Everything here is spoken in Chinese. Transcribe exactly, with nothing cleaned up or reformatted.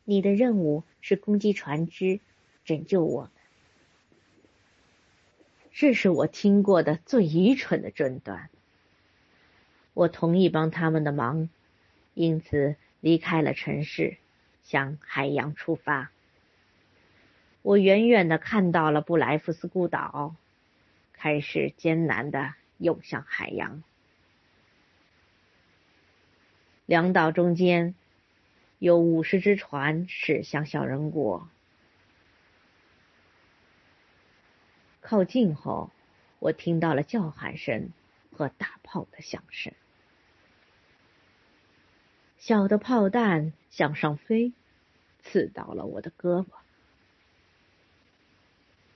你的任务是攻击船只，拯救我们。这是我听过的最愚蠢的诊断。我同意帮他们的忙，因此离开了城市，向海洋出发。我远远地看到了布莱夫斯孤岛，开始艰难地涌向海洋。两岛中间有五十只船驶向小人国。靠近后，我听到了叫喊声和大炮的响声。小的炮弹向上飞，刺到了我的胳膊。